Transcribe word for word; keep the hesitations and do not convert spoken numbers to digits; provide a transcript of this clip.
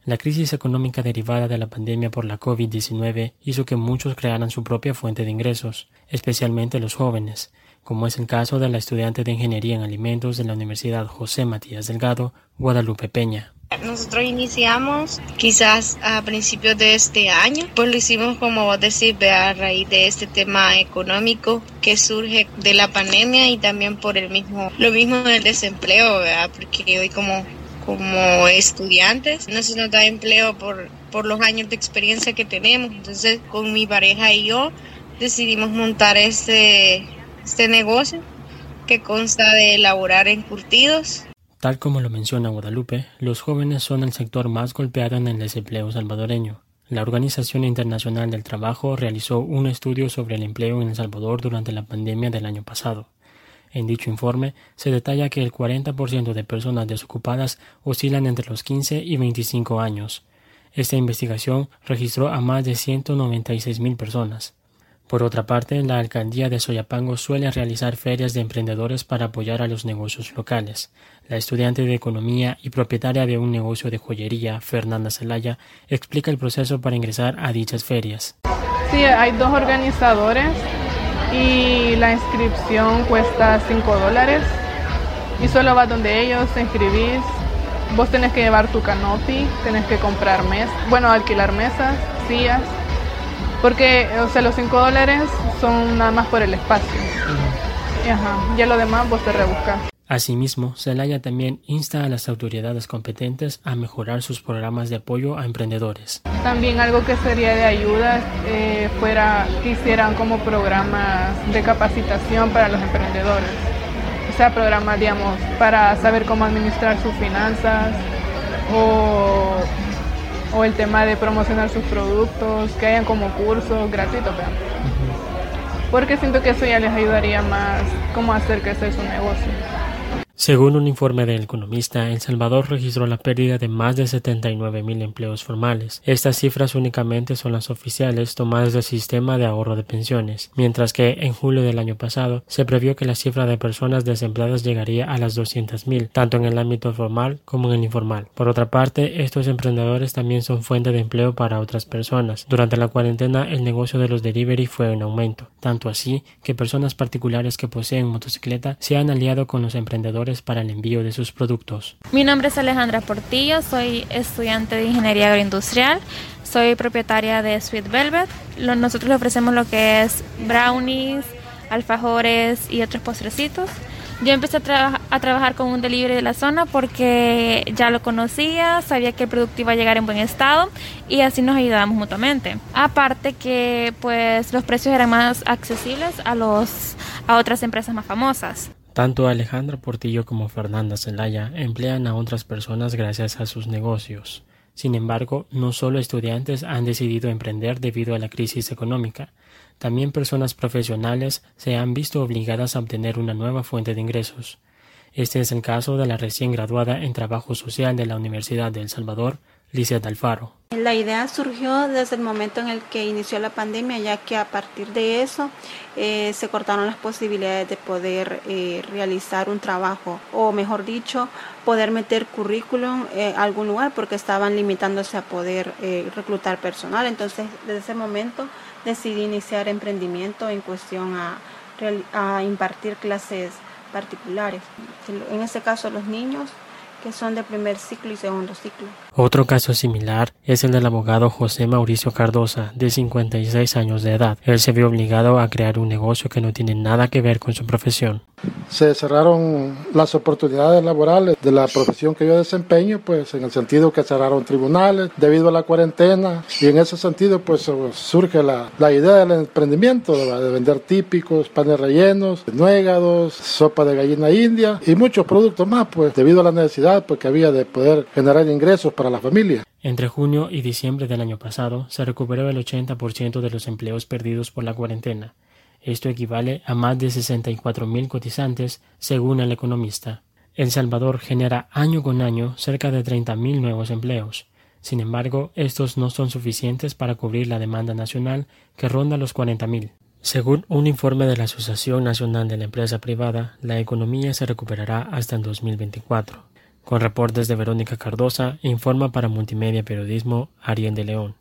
La crisis económica derivada de la pandemia por la COVID diecinueve hizo que muchos crearan su propia fuente de ingresos, especialmente los jóvenes, como es el caso de la estudiante de Ingeniería en Alimentos de la Universidad José Matías Delgado, Guadalupe Peña. Nosotros iniciamos quizás a principios de este año, pues lo hicimos como vos decís, a raíz de este tema económico que surge de la pandemia y también por el mismo, lo mismo del desempleo, ¿verdad? Porque hoy como, como estudiantes no se nos da empleo por, por los años de experiencia que tenemos. Entonces con mi pareja y yo decidimos montar este, este negocio que consta de elaborar encurtidos. Tal como lo menciona Guadalupe, los jóvenes son el sector más golpeado en el desempleo salvadoreño. La Organización Internacional del Trabajo realizó un estudio sobre el empleo en El Salvador durante la pandemia del año pasado. En dicho informe se detalla que el cuarenta por ciento de personas desocupadas oscilan entre los quince y veinticinco años. Esta investigación registró a más de ciento noventa y seis mil personas. Por otra parte, la alcaldía de Soyapango suele realizar ferias de emprendedores para apoyar a los negocios locales. La estudiante de Economía y propietaria de un negocio de joyería, Fernanda Zelaya, explica el proceso para ingresar a dichas ferias. Sí, hay dos organizadores y la inscripción cuesta cinco dólares y solo vas donde ellos, te inscribís. Vos tenés que llevar tu canopy, tenés que comprar mesas, bueno, alquilar mesas, sillas. Porque, o sea, los cinco dólares son nada más por el espacio. Y, ajá, ya lo demás vos te rebuscas. Asimismo, Zelaya también insta a las autoridades competentes a mejorar sus programas de apoyo a emprendedores. También algo que sería de ayuda eh, fuera que hicieran como programas de capacitación para los emprendedores. O sea, programas, digamos, para saber cómo administrar sus finanzas o... o el tema de promocionar sus productos, que hayan como cursos gratuitos, ¿verdad? Uh-huh. Porque siento que eso ya les ayudaría más como a hacer crecer su negocio. Según un informe del Economista, El Salvador registró la pérdida de más de setenta y nueve mil empleos formales. Estas cifras únicamente son las oficiales tomadas del sistema de ahorro de pensiones, mientras que en julio del año pasado se previó que la cifra de personas desempleadas llegaría a las doscientas mil, tanto en el ámbito formal como en el informal. Por otra parte, estos emprendedores también son fuente de empleo para otras personas. Durante la cuarentena, el negocio de los delivery fue en aumento, tanto así que personas particulares que poseen motocicleta se han aliado con los emprendedores para el envío de sus productos. Mi nombre es Alejandra Portillo, soy estudiante de Ingeniería Agroindustrial, soy propietaria de Sweet Velvet. Nosotros le ofrecemos lo que es brownies, alfajores y otros postrecitos. Yo empecé a, tra- a trabajar con un delivery de la zona porque ya lo conocía, sabía que el producto iba a llegar en buen estado y así nos ayudábamos mutuamente. Aparte que pues los precios eran más accesibles a, los, a otras empresas más famosas. Tanto Alejandra Portillo como Fernanda Zelaya emplean a otras personas gracias a sus negocios. Sin embargo, no solo estudiantes han decidido emprender debido a la crisis económica. También personas profesionales se han visto obligadas a obtener una nueva fuente de ingresos. Este es el caso de la recién graduada en Trabajo Social de la Universidad de El Salvador, Lizeth Alfaro. La idea surgió desde el momento en el que inició la pandemia, ya que a partir de eso eh, se cortaron las posibilidades de poder eh, realizar un trabajo, o mejor dicho, poder meter currículum eh, a algún lugar porque estaban limitándose a poder eh, reclutar personal. Entonces, desde ese momento decidí iniciar emprendimiento en cuestión a, a impartir clases particulares. En este caso, los niños que son de primer ciclo y segundo ciclo. Otro caso similar es el del abogado José Mauricio Cardosa, de cincuenta y seis años de edad. Él se vio obligado a crear un negocio que no tiene nada que ver con su profesión. Se cerraron las oportunidades laborales de la profesión que yo desempeño, pues en el sentido que cerraron tribunales debido a la cuarentena, y en ese sentido pues surge la, la idea del emprendimiento, de, de vender típicos, panes rellenos, nuegados, sopa de gallina india y muchos productos más, pues debido a la necesidad pues, que había de poder generar ingresos para la familia. Entre junio y diciembre del año pasado se recuperó el ochenta por ciento de los empleos perdidos por la cuarentena. Esto equivale a más de sesenta y cuatro mil cotizantes, según el Economista. El Salvador genera año con año cerca de treinta mil nuevos empleos. Sin embargo, estos no son suficientes para cubrir la demanda nacional, que ronda los cuarenta mil. Según un informe de la Asociación Nacional de la Empresa Privada, la economía se recuperará hasta el dos mil veinticuatro. Con reportes de Verónica Cardosa, informa para Multimedia Periodismo Ariel de León.